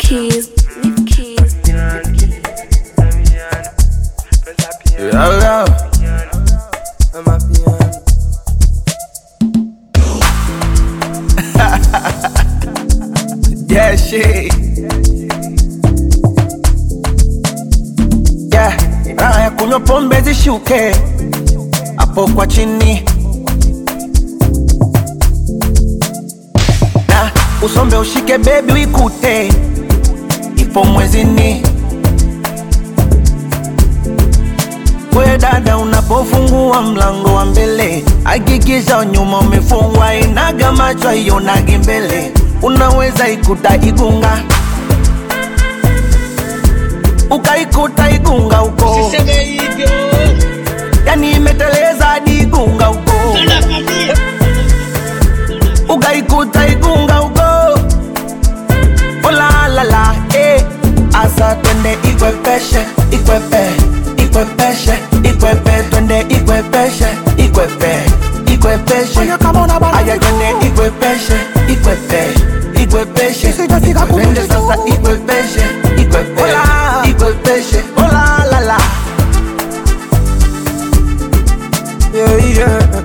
keys. Leave keys. Yo, I'm a piano. Yeah, shit. Yeah, raha ya kunywa pombe zishuke hapo kwa chini, na usombe ushike baby uikute ipo mwezini. We dada unapofungua mlango wa mbele, hakikisha nyuma umefungwa, inaga macho ionage mbele. Unaweza ikuta igunga, ukaikuta igunga uko, Usiseme hivyo. yani imeteleza hadi igunga uko, ukaikuta igunga uko. Ola la la, asa twende ikwepeshe, ikwepe, ikwepeshe, ikwepe, twende ikwepeshe, ikwepe, ikwepeshe. Aya twende ikwepeshe, ikwepe, ikwepeshe, twende sasa ikwepeshe, ikwepe, ikwepeshe. Ola la la, yeah, yeah.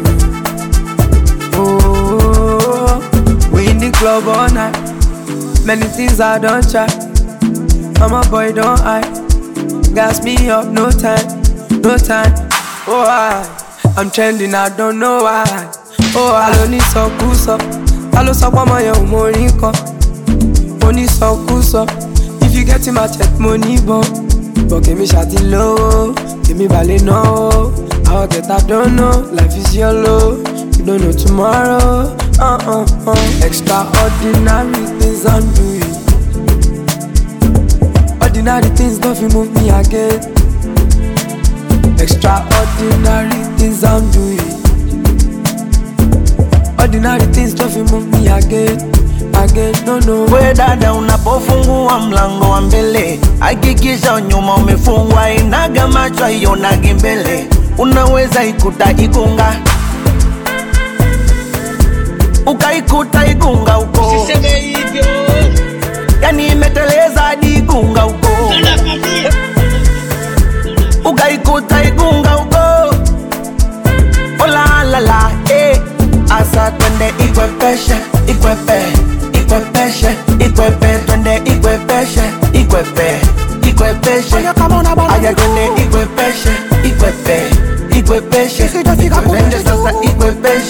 Oh, we in the club all night. Many things I don't try. I'm a boy, don't I? Gas me up, no time, no time. Oh, I'm trending, I don't know why. Oh, I don't need so cool, so I don't so my young money come. Money so cool, so if you get in my check, money bon. But give me shawty low, give me ballet no. I'll get I don't know, life is yellow. You don't know tomorrow. Extraordinary things I'm doing. Ordinary things don't feel move me again. Extraordinary things I'm doing. Ordinary things don't feel move me again. No. we dada unapofungua mlango wa mbele, hakikisha nyuma umefungwa, inaga macho ionage mbele. Unaweza ikuta igunga, ukaikuta igunga uko, Usiseme hivyo. yani imeteleza hadi igunga uko, ukaikuta igunga uko. Ola la la, asa twende ikwepeshe, ikwepe, ikwepeshe, ikwepe, twende ikwepeshe, ikwepe, ikwepeshe. Aya twende ikwepeshe, ikwepe, ikwepeshe, twende sasa ikwepeshe.